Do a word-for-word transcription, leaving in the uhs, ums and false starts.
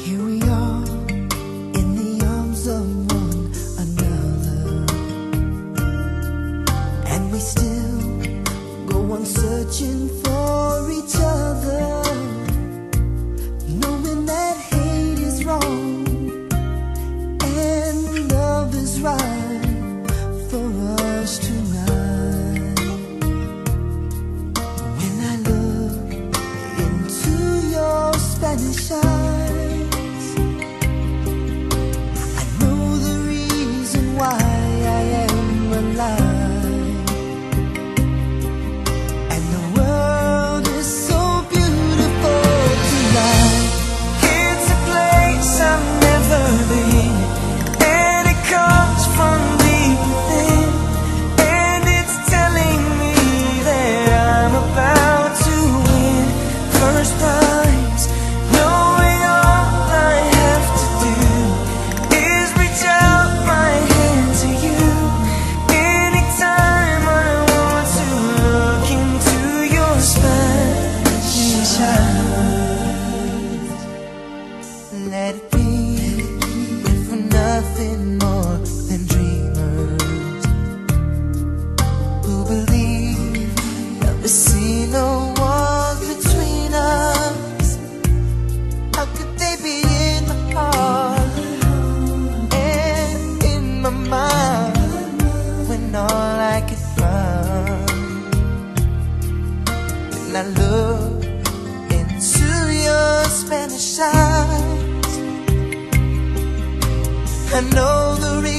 Here we are in the arms of one another, and we still go on searching for each other, knowing that hate is wrong and love is right for us tonight. When I look into your Spanish eyes, I know the reason why I am alive. And the world is so beautiful tonight. It's a place I've never been, and it comes from deep within, and it's telling me that I'm about to win first prize. Knowing all I have to do is reach out my hand to you anytime I want to look into your Spanish eyes. Let it be, if we're nothing more than dreamers who believe that we see no walls between us. How could they be in my heart and in my mind when all I could find, when I look into your Spanish eyes, I know the reason